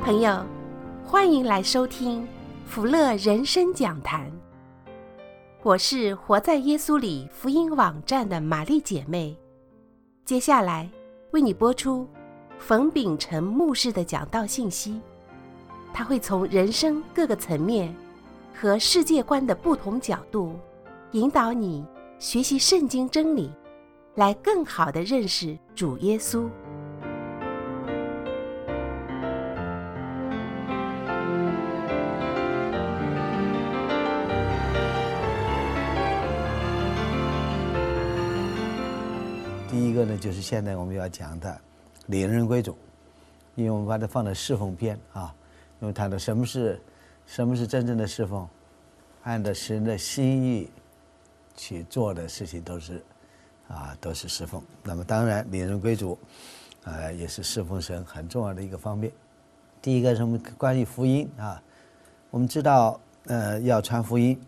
朋友，欢迎来收听福乐人生讲坛。我是活在耶稣里福音网站的玛丽姐妹。接下来为你播出冯秉成牧师的讲道信息，他会从人生各个层面和世界观的不同角度，引导你学习圣经真理，来更好地认识主耶稣。 第一个呢，就是现在我们要讲的领人归主，因为我们把它放在侍奉篇啊，因为谈到什么是真正的侍奉，按照神的心意去做的事情都是侍奉。那么当然领人归主也是侍奉神很重要的一个方面。第一个是我们关于福音啊，我们知道要传福音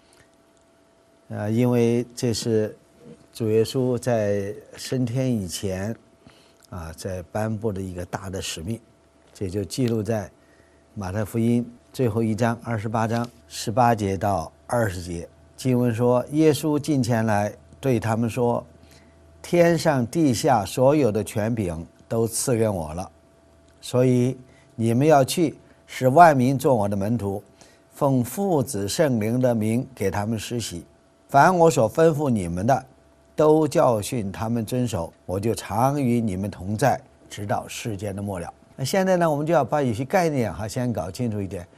因为这是主耶稣在升天以前在颁布的一个大的使命，这就记录在马太福音最后一章28章18节到20节。经文说，耶稣近前来对他们说，天上地下所有的权柄都赐给我了，所以你们要去，使万民做我的门徒，奉父子圣灵的名给他们施洗，凡我所吩咐你们的都教训他们遵守，我就常与你们同在，直到世界的末了。那现在呢，我们就要把有些概念先搞清楚一点。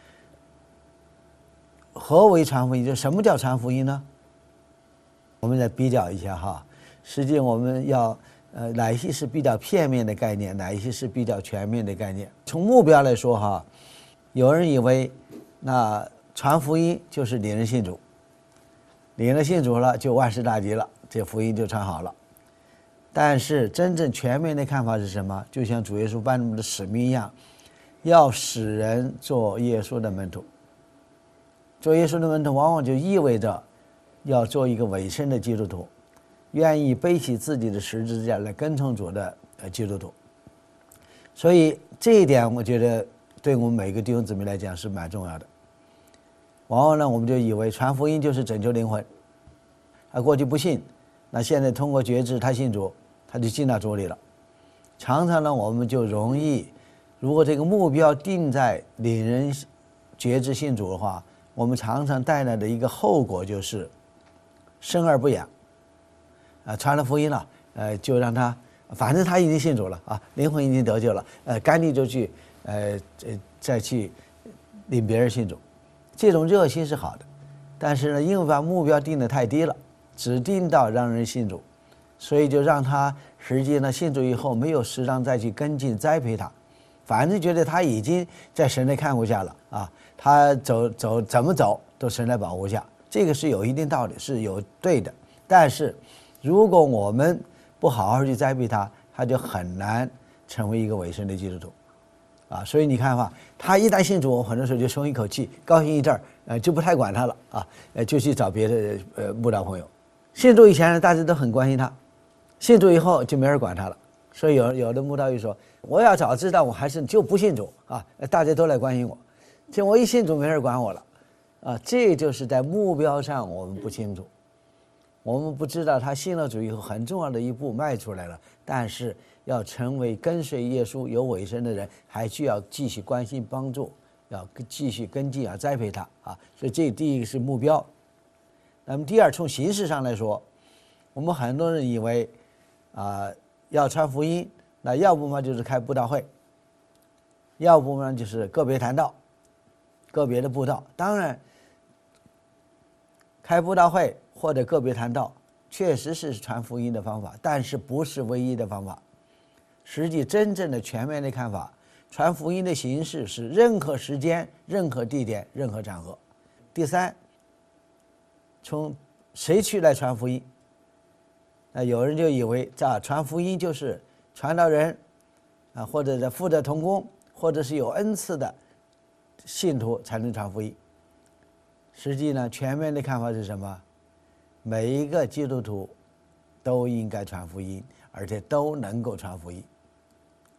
何为传福音？就什么叫传福音呢？我们再比较一下实际我们要哪一些是比较片面的概念，哪一些是比较全面的概念。从目标来说有人以为那传福音就是领人信主，领了信主了就万事大吉了，这福音就传好了。但是真正全面的看法是什么？就像主耶稣颁布的使命一样，要使人做耶稣的门徒。做耶稣的门徒往往就意味着要做一个委身的基督徒，愿意背起自己的十字架来跟从主的基督徒。所以这一点我觉得对我们每个弟兄姊妹来讲是蛮重要的。往往呢，我们就以为传福音就是拯救灵魂，他过去不信，那现在通过觉知他信主，他就进到主里了。常常呢，我们就容易，如果这个目标定在领人觉知信主的话，我们常常带来的一个后果就是生而不养传了福音了就让他反正他已经信主了灵魂已经得救了赶紧就去再去领别人信主。这种热心是好的，但是呢，因为把目标定得太低了，只定到让人信主，所以就让他实际呢信主以后没有适当再去跟进栽培他，反正觉得他已经在神的看顾下了他怎么走都神来保护下，这个是有一定道理，是有对的。但是如果我们不好好去栽培他，他就很难成为一个委身的基督徒所以你看他一旦信主，很多时候就松一口气，高兴一阵就不太管他了就去找别的慕道朋友。信主以前大家都很关心他，信主以后就没人管他了。所以有的慕道友说，我要早知道我还是就不信主大家都来关心我，这我一信主没人管我了这就是在目标上我们不清楚，我们不知道他信了主以后很重要的一步迈出来了，但是要成为跟随耶稣有委身的人，还需要继续关心帮助，要继续跟进栽培他所以这第一个是目标。那么第二，从形式上来说，我们很多人以为要传福音，那要不嘛就是开布道会，要不嘛就是个别谈道，个别的布道。当然开布道会或者个别谈道确实是传福音的方法，但是不是唯一的方法。实际真正的全面的看法，传福音的形式是任何时间、任何地点、任何场合。第三，从谁去来传福音？有人就以为传福音就是传道人或者是负责同工，或者是有恩赐的信徒才能传福音。实际呢，全面的看法是什么？每一个基督徒都应该传福音，而且都能够传福音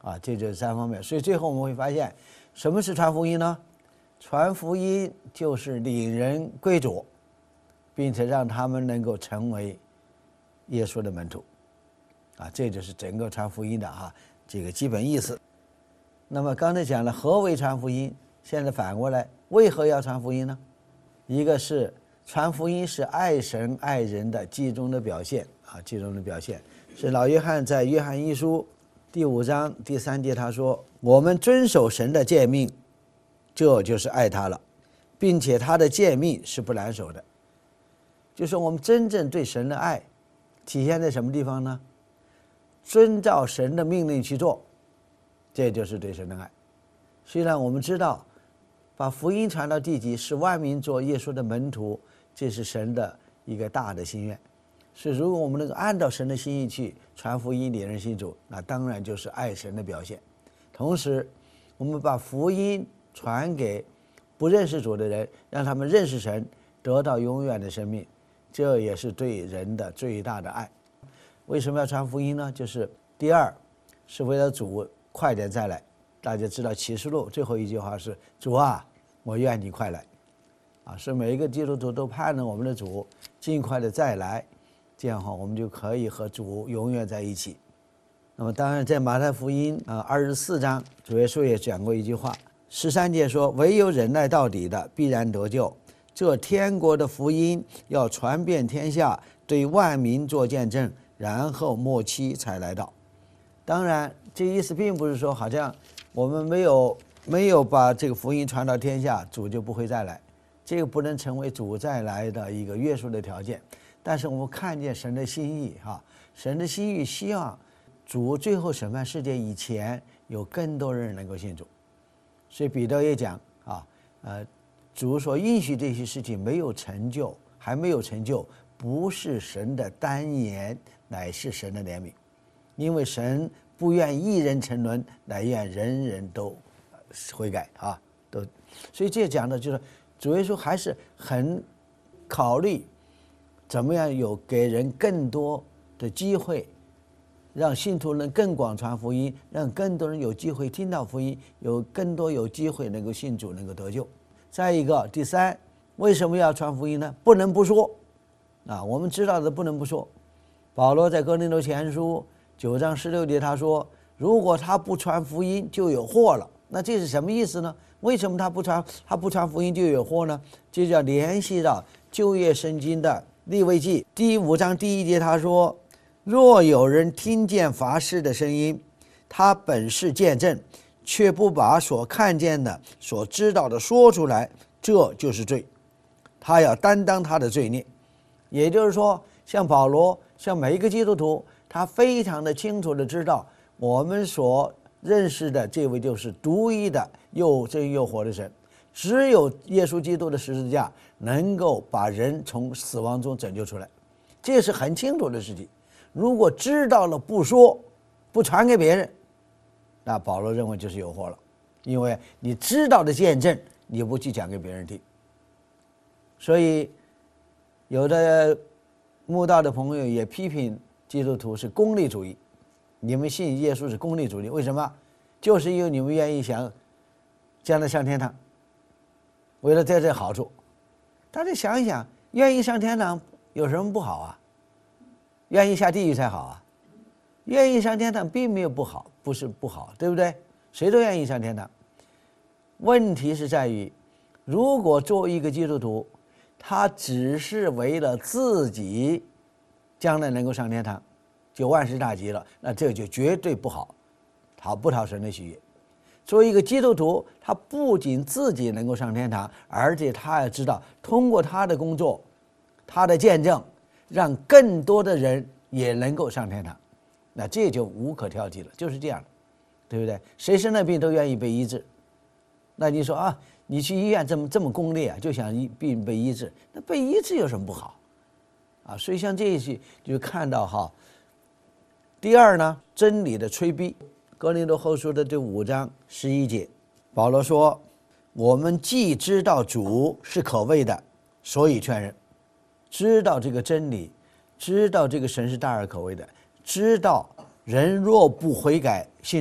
这就是3方面。所以最后我们会发现，什么是传福音呢？传福音就是领人归主，并且让他们能够成为耶稣的门徒，这就是整个传福音的这个基本意思。那么刚才讲了何为传福音，现在反过来，为何要传福音呢？一个是传福音是爱神爱人的集中的表现集中的表现是老约翰在约翰一书第5章第3节他说，我们遵守神的诫命，这就是爱他了，并且他的诫命是不难守的。就是我们真正对神的爱体现在什么地方呢？遵照神的命令去做，这就是对神的爱。虽然我们知道把福音传到地极，使万民做耶稣的门徒，这是神的一个大的心愿。所以如果我们能够按照神的心意去传福音领人信主，那当然就是爱神的表现。同时我们把福音传给不认识主的人，让他们认识神，得到永远的生命，这也是对人的最大的爱。为什么要传福音呢？就是第二是为了主快点再来。大家知道启示录最后一句话是，主啊，我愿你快来。是每一个基督徒都盼着我们的主尽快的再来，这样我们就可以和主永远在一起。那么当然在马太福音24章，主耶稣也讲过一句话，13节说，唯有忍耐到底的必然得救，这天国的福音要传遍天下，对万民做见证，然后末期才来到。当然这意思并不是说好像我们没有把这个福音传到天下，主就不会再来，这个不能成为主再来的一个约束的条件。但是我们看见神的心意神的心意希望主最后审判世界以前有更多人能够信主。所以彼得也讲主所应许这些事情还没有成就，不是神的单言，乃是神的怜悯。因为神不愿一人沉沦，乃愿人人都悔改所以这讲的就是主耶稣还是很考虑怎么样有给人更多的机会，让信徒能更广传福音，让更多人有机会听到福音，有更多有机会能够信主，能够得救。再一个，第三，为什么要传福音呢？不能不说我们知道的不能不说。保罗在哥林多前书9章16节他说，如果他不传福音就有祸了。那这是什么意思呢？为什么他不传福音就有祸呢？这就要联系到旧约圣经的利未记第5章第1节他说，若有人听见法师的声音，他本是见证，却不把所看见的所知道的说出来，这就是罪，他要担当他的罪孽。也就是说，像保罗，像每一个基督徒，他非常的清楚的知道，我们所认识的这位就是独一的又真又活的神，只有耶稣基督的十字架能够把人从死亡中拯救出来，这是很清楚的事情。如果知道了不说，不传给别人，那保罗认为就是有祸了，因为你知道的见证你不去讲给别人听。所以有的慕道的朋友也批评基督徒是功利主义，你们信耶稣是功利主义，为什么？就是因为你们愿意想将来上天堂，为了得这好处。大家想一想，愿意上天堂有什么不好啊？愿意下地狱才好啊。愿意上天堂并没有不好，不是不好，对不对？谁都愿意上天堂。问题是在于，如果作为一个基督徒，他只是为了自己将来能够上天堂，就万事大吉了，那这就绝对不好，不讨神的喜悦。作为一个基督徒，他不仅自己能够上天堂，而且他也知道通过他的工作，他的见证，让更多的人也能够上天堂，那这就无可挑剔了，就是这样的，对不对？谁生了病都愿意被医治，那你说你去医院这么功利就想病被医治，那被医治有什么不好所以像这一些就看到第二呢，真理的催逼。哥林多后书的这5章11节，保罗说，我们既知道主是可畏的，所以劝人。知道这个真理，知道这个神是大而可畏的，知道人若不悔改信主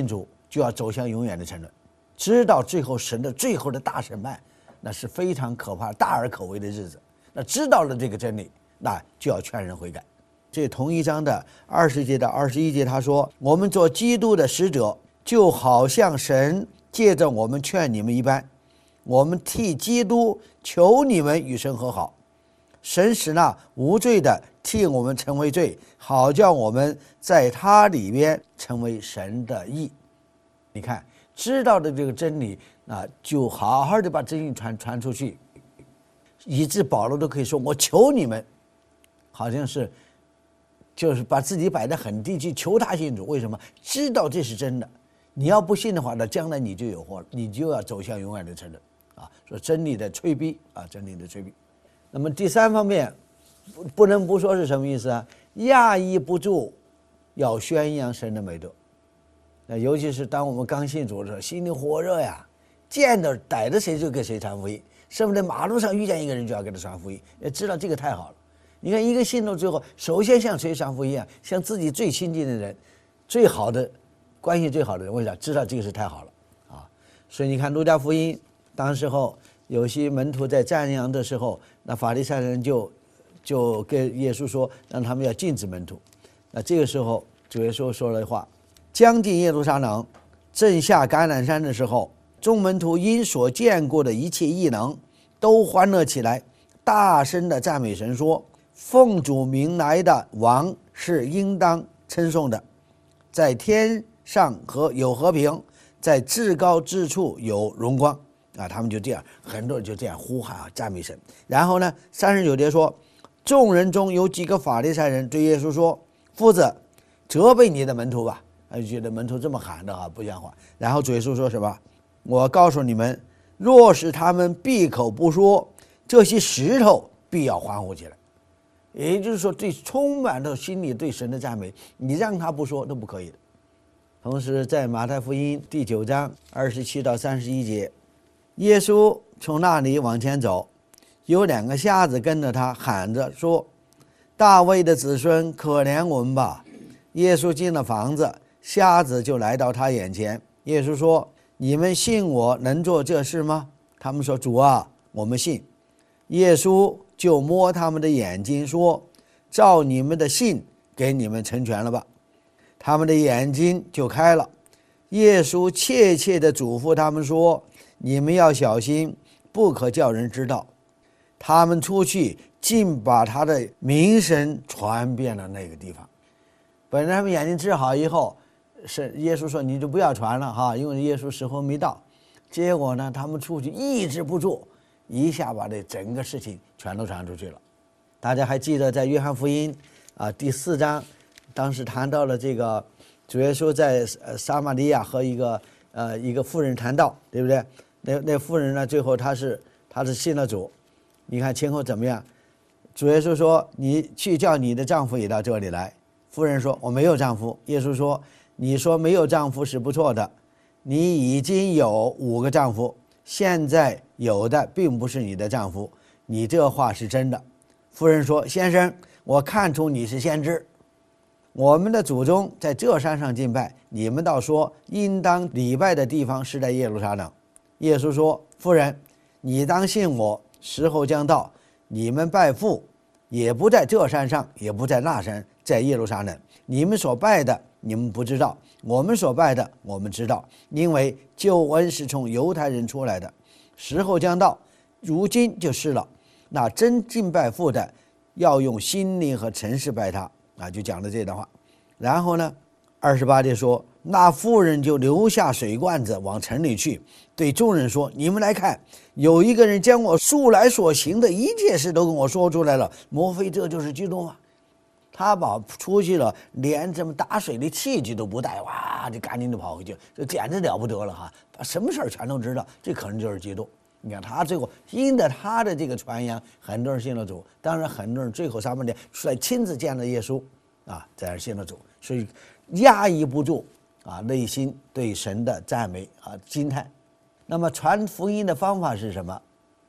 就要走向永远的沉沦。知道最后神的最后的大审判，那是非常可怕、大而可畏的日子。那知道了这个真理，那就要劝人悔改。这同一章的20节到21节，他说：“我们做基督的使者，就好像神借着我们劝你们一般，我们替基督求你们与神和好。神使那无罪的替我们成为罪，好叫我们在他里边成为神的义。”你看，知道的这个真理，就好好的把真理传出去，以致保罗都可以说：“我求你们。”好像是就是把自己摆得很低去求他信主。为什么？知道这是真的。你要不信的话，那将来你就有祸了，你就要走向永远的沉沦啊！说真理的催逼啊，真理的催逼。那么第三方面，不能不说是什么意思啊？压抑不住要宣扬神的美德。那尤其是当我们刚信主的时候，心里火热呀，见着逮着谁就给谁传福音，甚至在马路上遇见一个人就要给他传福音，也知道这个太好了。你看，一个信徒最后首先向谁传福音啊？向自己最亲近的人，最好的关系最好的人。为啥？知道这个是太好了啊！所以你看路加福音，当时候有些门徒在赞扬的时候，那法利赛人就跟耶稣说，让他们要禁止门徒。那这个时候主耶稣说了话：将近耶路撒冷，正下橄榄山的时候，众门徒因所见过的一切异能，都欢乐起来，大声的赞美神说：奉主名来的王是应当称颂的，在天上有和平，在至高之处有荣光啊！他们就这样，很多人就这样呼喊赞美神。然后呢，39节说，众人中有几个法利赛人对耶稣说：夫子，责备你的门徒吧。他就觉得门徒这么喊的不像话。然后主耶稣说什么？我告诉你们，若是他们闭口不说，这些石头必要欢呼起来。也就是说，对充满了心里对神的赞美，你让他不说都不可以的。同时在马太福音第9章27到31节，耶稣从那里往前走，有2个瞎子跟着他，喊着说：大卫的子孙，可怜我们吧！耶稣进了房子，瞎子就来到他眼前。耶稣说：你们信我能做这事吗？他们说：主啊，我们信。耶稣就摸他们的眼睛说：照你们的信给你们成全了吧。他们的眼睛就开了。耶稣切切地嘱咐他们说：你们要小心，不可叫人知道。他们出去，竟把他的名声传遍了那个地方。本来他们眼睛治好以后，是耶稣说你就不要传了哈，因为耶稣时候没到。结果呢，他们出去抑制不住，一下把这整个事情全都传出去了。大家还记得在约翰福音第4章，当时谈到了这个主耶稣在撒玛利亚和一个妇人谈道，对不对？那妇人呢，最后她是信了主。你看前后怎么样？主耶稣说：你去叫你的丈夫也到这里来。妇人说：我没有丈夫。耶稣说：你说没有丈夫是不错的，你已经有5个丈夫，现在有的并不是你的丈夫，你这话是真的。妇人说：先生，我看出你是先知。我们的祖宗在这山上敬拜，你们倒说应当礼拜的地方是在耶路撒冷。耶稣说：妇人，你当信我，时候将到，你们拜父也不在这山上，也不在那山，在耶路撒冷。你们所拜的你们不知道，我们所拜的我们知道，因为救恩是从犹太人出来的。时候将到，如今就是了。那真敬拜父的，要用心灵和诚实拜他就讲了这段话。然后呢28节说，那妇人就留下水罐子往城里去，对众人说：你们来看，有一个人将我素来所行的一切事都跟我说出来了，莫非这就是基督吗？他把出去了，连这么打水的器具都不带，哇，就赶紧就跑回去，这简直了不得了哈！把什么事儿全都知道，这可能就是基督。你看他最后因着他的这个传扬，很多人信了主。当然很多人最后撒玛利亚出来亲自见了耶稣在那信了主。所以压抑不住内心对神的赞美惊叹。那么传福音的方法是什么？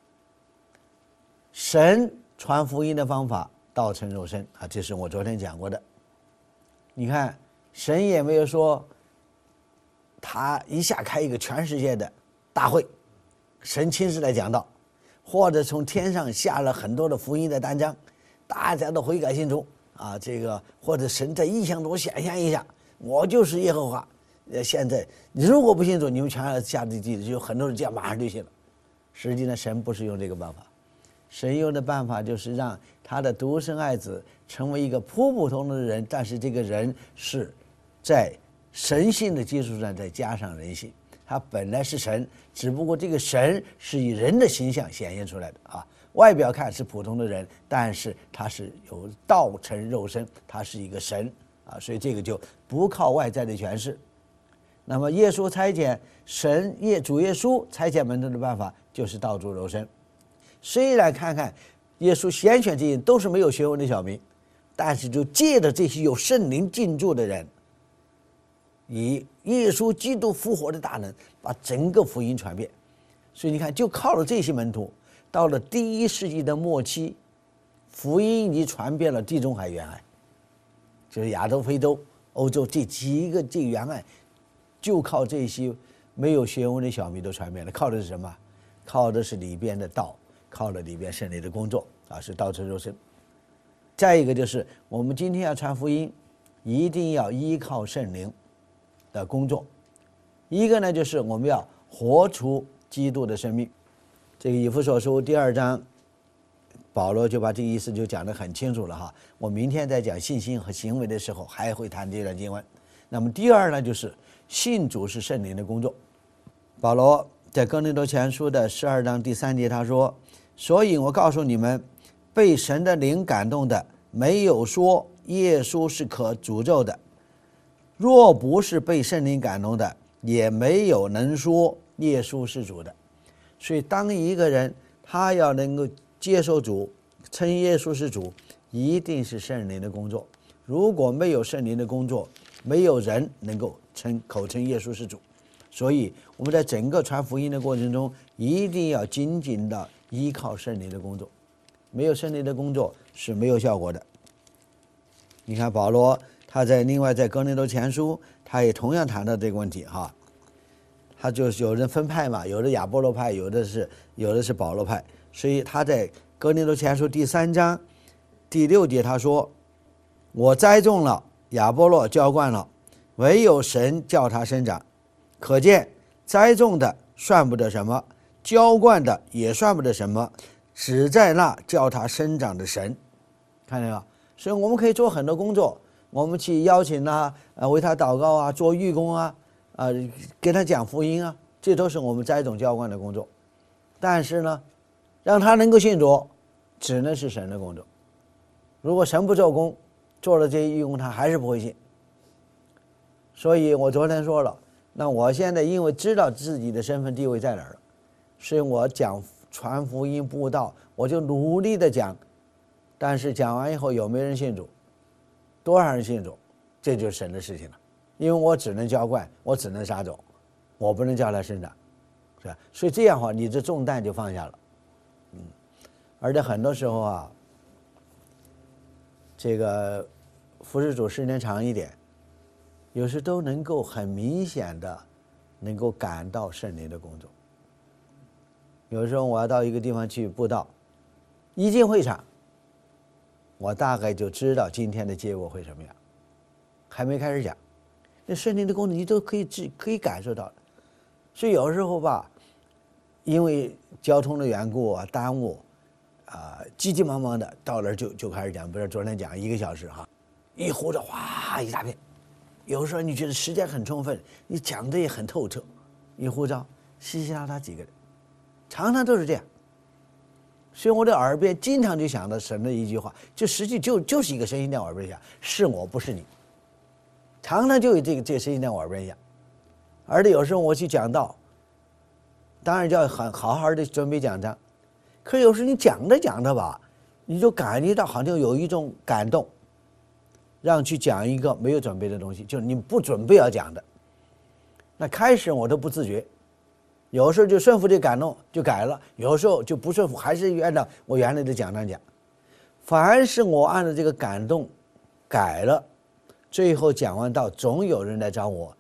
神传福音的方法道成肉身这是我昨天讲过的。你看神也没有说他一下开一个全世界的大会，神亲自来讲道，或者从天上下了很多的福音的单张，大家都悔改信主啊，这个或者神在异象中显现一下，我就是耶和华。现在如果不信主，你们全要下地狱，就有很多人这样马上就信了。实际上神不是用这个办法，神用的办法就是让他的独生爱子成为一个普通的人，但是这个人是在神性的基础上再加上人性，他本来是神，只不过这个神是以人的形象显现出来的啊。外表看是普通的人，但是他是有道成肉身，他是一个神啊，所以这个就不靠外在的诠释。那么耶稣差遣主耶稣差遣门徒的办法就是道主肉身。虽然看看耶稣拣选这些人都是没有学问的小民，但是就借着这些有圣灵进驻的人，以耶稣基督复活的大能，把整个福音传遍。所以你看，就靠了这些门徒，到了第1世纪的末期，福音已经传遍了地中海沿岸，就是亚洲、非洲、欧洲这几个这沿岸，就靠这些没有学问的小民都传遍了。靠的是什么？靠的是里边的道，靠了里边圣灵的工作啊，是道成肉身。再一个就是我们今天要传福音，一定要依靠圣灵的工作。一个呢，就是我们要活出基督的生命。这个以弗所书第2章，保罗就把这个意思就讲得很清楚了哈。我明天在讲信心和行为的时候还会谈这段经文。那么第二呢，就是信主是圣灵的工作。保罗在哥林多前书的12章第3节他说，所以我告诉你们，被神的灵感动的，没有说耶稣是可诅咒的，若不是被圣灵感动的，也没有能说耶稣是主的。所以当一个人他要能够接受主，称耶稣是主，一定是圣灵的工作。如果没有圣灵的工作，没有人能够口称耶稣是主。所以我们在整个传福音的过程中，一定要紧紧的依靠圣灵的工作，没有圣灵的工作是没有效果的。你看保罗他另外在哥林多前书，他也同样谈到这个问题哈。他就是有人分派嘛，有的亚波罗派，有的是保罗派。所以他在哥林多前书第3章第6节他说，我栽种了，亚波罗浇灌了，唯有神叫他生长。可见栽种的算不得什么，浇灌的也算不得什么，只在那叫他生长的神。看见没有？所以我们可以做很多工作，我们去邀请他为他祷告啊，做义工啊，跟他讲福音啊，这都是我们栽种浇灌的工作。但是呢，让他能够信主，只能是神的工作。如果神不做工，做了这些义工，他还是不会信。所以我昨天说了，那我现在因为知道自己的身份地位在哪儿了，所以我讲传福音布道，我就努力的讲。但是讲完以后有没有人信主，多少人信主，这就是神的事情了。因为我只能浇灌，我只能撒种，我不能叫他生长，是吧？所以这样的话，你这重担就放下了。而且很多时候啊，这个服侍主时间长一点，有时都能够很明显的能够感到圣灵的工作。有时候我要到一个地方去布道，一进会场，我大概就知道今天的结果会什么样，还没开始讲，那圣灵的工作你都可以感受到的。所以有时候吧，因为交通的缘故啊，耽误急急忙忙的到那儿就开始讲，比如昨天讲1个小时哈，一呼着哗一大片。有时候你觉得时间很充分，你讲的也很透彻，一呼召稀稀拉拉几个人，常常都是这样。所以我的耳边经常就想到神的一句话，就实际就是一个声音在我耳边响，是我不是你，常常就有这个声音在我耳边响。而且有时候我去讲道，当然就要好好的准备讲章，可是有时候你讲着吧，你就感觉到好像有一种感动，让去讲一个没有准备的东西，就是你不准备要讲的。那开始我都不自觉，有时候就顺服这感动就改了，有时候就不顺服，还是按照我原来的讲章讲。凡是我按照这个感动改了，最后讲完道总有人来找我，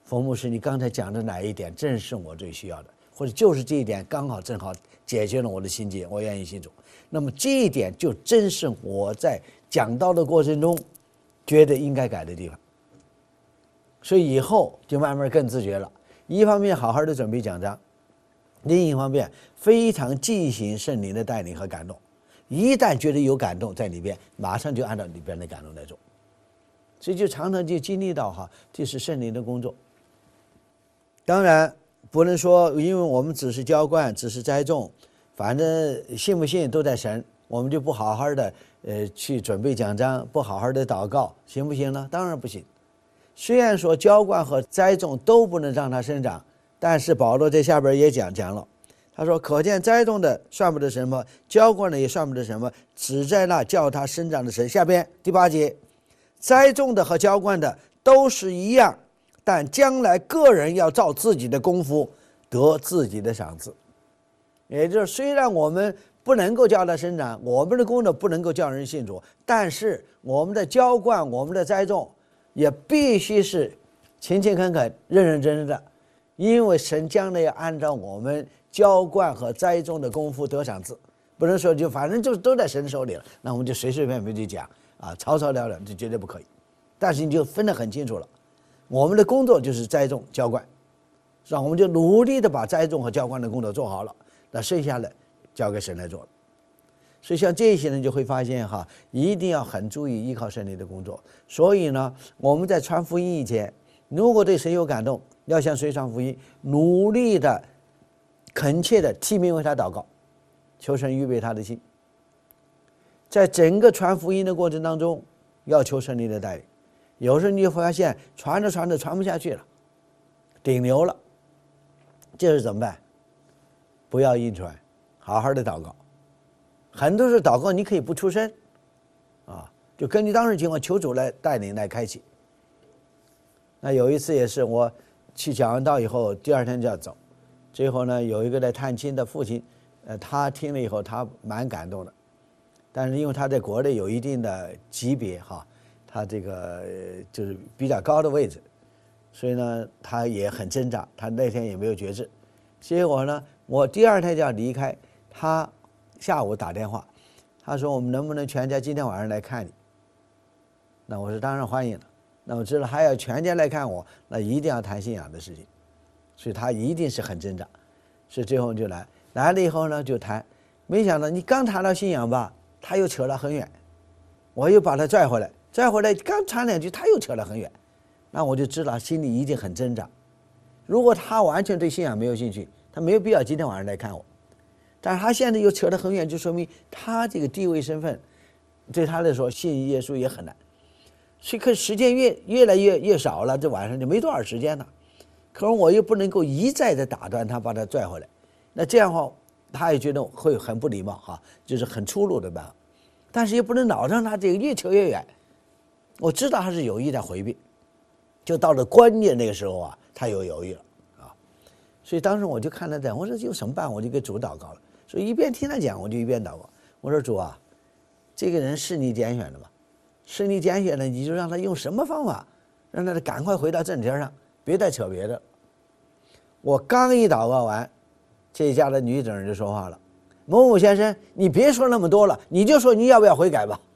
冯牧师，你刚才讲的哪一点正是我最需要的，或者就是这一点刚好正好解决了我的心结，我愿意信主。那么这一点就真是我在讲道的过程中觉得应该改的地方。所以以后就慢慢更自觉了，一方面好好的准备讲章，另一方面非常记行圣灵的带领和感动，一旦觉得有感动在里边，马上就按照里边的感动来做。所以就常常就经历到这是圣灵的工作。当然不能说因为我们只是浇灌，只是栽种，反正信不信都在神，我们就不好好的去准备讲章，不好好的祷告，行不行呢？当然不行。虽然说浇灌和栽种都不能让它生长，但是保罗在下边也讲了，他说可见栽种的算不得什么，浇灌的也算不得什么，只在那叫它生长的神。下边第8节，栽种的和浇灌的都是一样，但将来个人要照自己的功夫得自己的赏赐。也就是虽然我们不能够叫它生长，我们的工作不能够叫人信主，但是我们的浇灌，我们的栽种也必须是勤勤恳恳、认认真真的，因为神将来要按照我们浇灌和栽种的功夫得赏赐，不能说就反正就都在神手里了，那我们就随随便便就讲草草了了，这绝对不可以。但是你就分得很清楚了，我们的工作就是栽种、浇灌，让我们就努力的把栽种和浇灌的工作做好了，那剩下的交给神来做了。所以像这些人就会发现一定要很注意依靠圣灵的工作。所以呢，我们在传福音以前，如果对神有感动，要向谁传福音，努力的、恳切的替名为他祷告，求神预备他的心。在整个传福音的过程当中，要求圣灵的带领。有时候你就发现传着传着传不下去了，顶流了，这是怎么办？不要硬传，好好的祷告。很多时候祷告你可以不出声就根据当时情况求主来带领来开启。那有一次也是我去讲完道以后，第二天就要走，最后呢有一个来探亲的父亲，他听了以后他蛮感动的，但是因为他在国内有一定的级别他这个就是比较高的位置，所以呢他也很挣扎，他那天也没有觉知。结果呢我第二天就要离开，他下午打电话，他说我们能不能全家今天晚上来看你？那我说当然欢迎了。那我知道还要全家来看我，那一定要谈信仰的事情，所以他一定是很挣扎，所以最后就来了以后呢就谈，没想到你刚谈到信仰吧，他又扯了很远，我又把他拽回来刚谈两句他又扯了很远，那我就知道心里一定很挣扎。如果他完全对信仰没有兴趣，他没有必要今天晚上来看我，但是他现在又扯得很远，就说明他这个地位身份对他来说信耶稣也很难。所以可时间越来越少了，这晚上就没多少时间了，可是我又不能够一再的打断他，把他拽回来，那这样的话他也觉得会很不礼貌就是很粗鲁的办法，但是也不能老让他这个越扯越远。我知道他是有意在回避，就到了关键那个时候他又犹豫了所以当时我就看他讲，我说有什么办，我就给主祷告了。所以一边听他讲，我就一边祷告。我说主这个人是你拣选的吗？是你拣选的，你就让他用什么方法，让他赶快回到正题上，别再扯别的。我刚一祷告完，这家的女主人就说话了：“某某先生，你别说那么多了，你就说你要不要悔改吧。”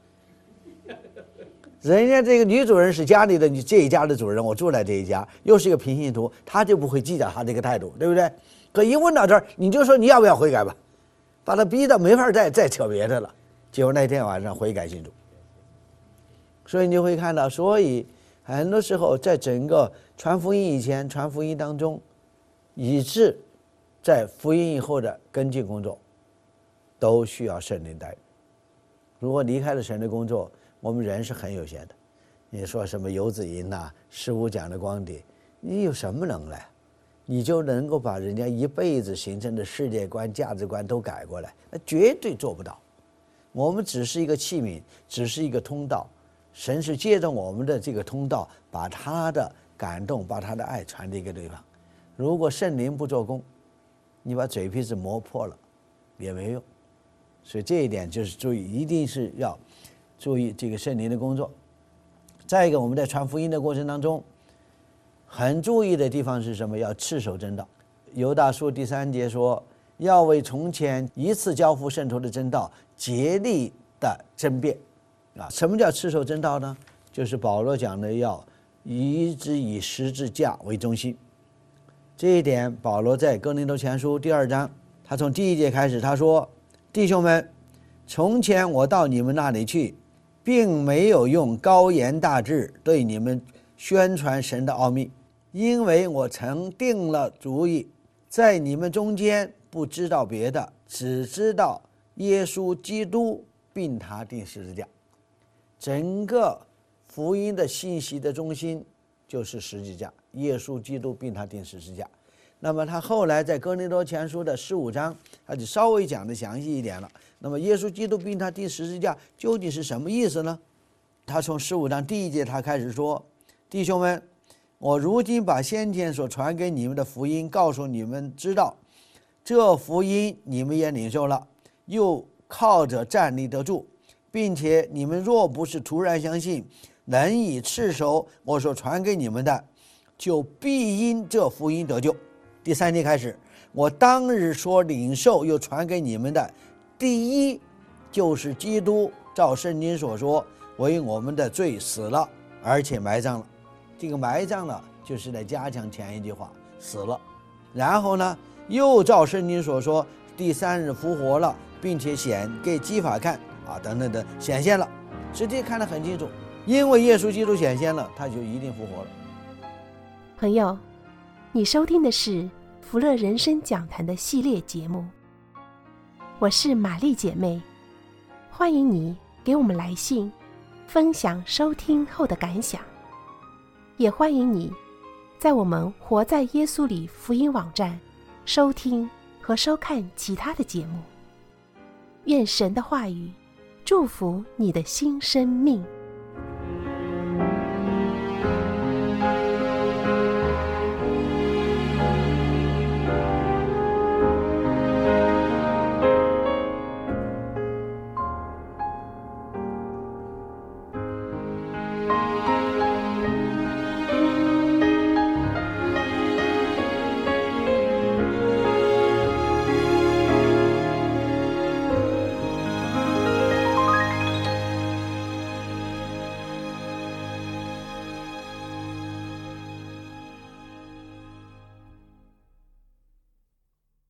人家这个女主人是家里的这一家的主人，我住在这一家，又是一个平信徒，他就不会计较他这个态度，对不对？可一问到这儿，你就说你要不要悔改吧，把他逼到没法再扯别的了。结果那天晚上悔改信主。所以你会看到，所以很多时候在整个传福音以前、传福音当中，以致在福音以后的跟进工作，都需要圣灵带领。如果离开了神的工作，我们人是很有限的。你说什么游子吟15讲的光碟，你有什么能耐？你就能够把人家一辈子形成的世界观、价值观都改过来？那绝对做不到。我们只是一个器皿，只是一个通道。神是借着我们的这个通道，把他的感动、把他的爱传递给对方。如果圣灵不做工，你把嘴皮子磨破了也没用。所以这一点就是注意，一定是要注意这个圣灵的工作。再一个，我们在传福音的过程当中， 很注意的地方是什么？要持守真道。犹大书第3节说，要为从前一次交付圣徒的真道竭力的争辩。什么叫持守真道呢？就是保罗讲的要一直以十字架为中心。这一点保罗在哥林多前书第2章，他从第1节开始，他说，弟兄们，从前我到你们那里去，并没有用高言大志对你们宣传神的奥秘，因为我曾定了主意，在你们中间不知道别的，只知道耶稣基督并他钉十字架。整个福音的信息的中心就是十字架，耶稣基督并他钉十字架。那么他后来在哥林多前书的15章，他就稍微讲的详细一点了。那么耶稣基督并他钉十字架究竟是什么意思呢？他从15章第1节他开始说，弟兄们，我如今把先前所传给你们的福音告诉你们知道，这福音你们也领受了，又靠着站立得住，并且你们若不是突然相信，能以持守我所传给你们的，就必因这福音得救。第3节开始，我当日所领受又传给你们的，第一就是基督照圣经所说，为我们的罪死了，而且埋葬了。这个埋葬了就是来加强前一句话，死了。然后呢，又照圣经所说，第3日复活了，并且显给基法看等等的显现了。直接看得很清楚，因为耶稣基督显现了，他就一定复活了。 朋友，你收听的是福乐人生讲坛的系列节目，我是玛丽姐妹，欢迎你给我们来信分享收听后的感想，也欢迎你在我们活在耶稣里福音网站收听和收看其他的节目。愿神的话语祝福你的新生命。